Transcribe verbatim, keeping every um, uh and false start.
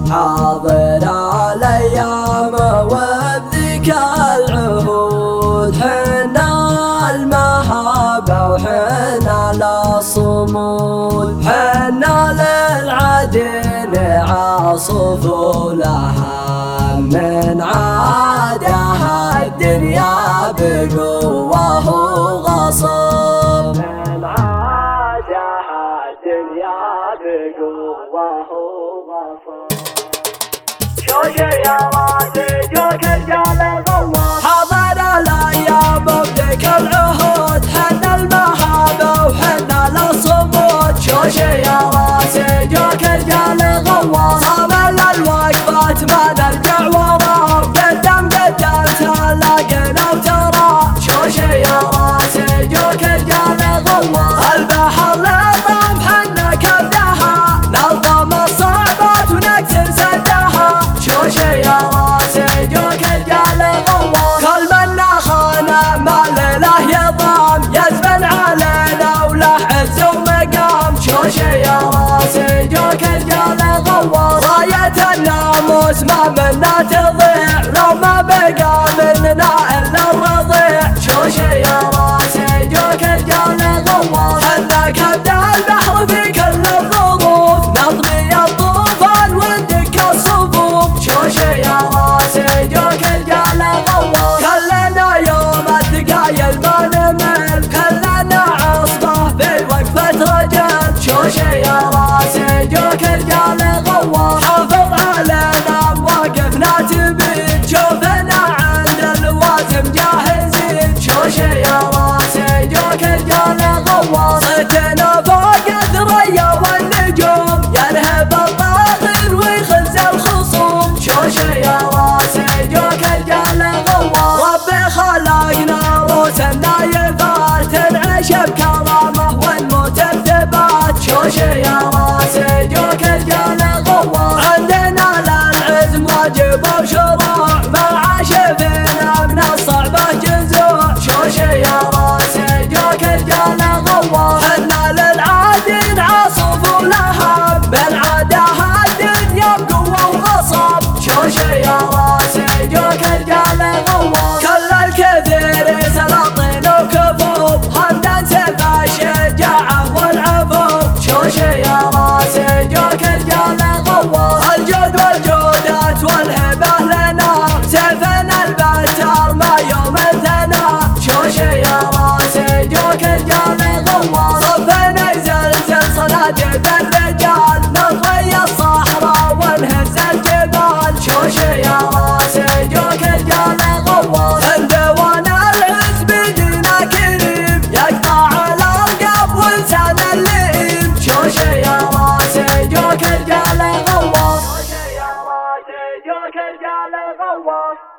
حاضر الايام وبذيك العهود، حنا المهابة وحنا للصمود، حنا للعدن عاصف ولها من عادها الدنيا بقوة وغصب، من عادها الدنيا بقوة وغصب. شوش يا راسي جوك الجال غواص، حاضر الايام وبذيك العهود، حنا المهابة وحنا للصمود، شوش يا راسي جوك الجال غواص، صامل الوقفات ما نرجع ورا، قدام قدام تلاقينا وترى، شوش يا راسي جوك الجال غواص، البحر للضم حنا كبدها، نلضم الصعبات ونكسر سدها، شوش يا راسي جوك الجال غواص، كل منا خانه ما له يضام، يزبل علينا وله عز ومقام، شوش يا راسي جوك الجال غواص، راية الناموس ما منا تضيع، لو ما بقى مننا الا الرضيع، شوش يا راسي جوك الجال غواص، حنا كبد البحر في كل الظروف، نطمي الطوفان وندك الصفوف، شوش يا راسي جوك الجال غواص، كلنا يوم الثقايل ما نمل، كلنا عصبه في وقفة رجل، شوش يا راسي جوك الجال غواص، حافظ علينا مواقفنا تبين، شوفنا عند الوازم جاهزين، شوش يا راسي جوك الجال غواص، صيتنا فوق الثريا والنجوم، يلهب الطاغر ويخز الخصوم، شوش يا راسي جوك الجال غواص، ربي خلقنا روس النايفات، تنعش بكرامه ونموت بثبات، شوش يا راسي جوك الجال غواص، عندنا للعزم واجب وشروع، ما عاش فينا من الصعبة جزوع، شوش يا راسي جوك الجال غواص، حنا للعادن عاصف ولهب، من عادها الدنيا بقوة وغصب، شوش يا راسي جوك الجال غواص، كل الكثير سلاطين وكفوف، همدان سيف الشجاعة والعفو، شوش يا راسي جوك الجال غواص، الجود والجودات والهبة لنا، سيفنا البتر ما يوم ثنا، شوش يا راسي جوك الجال غواص، صفنا يزلزل صناديد الرجال، نطوي الصحراء ونهز الجبال، شوش يا راسي جوك الجال غواص، ديوان العز بدينا كريم، يقطع الارقام ولسان اللئيم، شوش يا راسي جوك الجال غواص، شوش يا راسي جوك الجال غواص.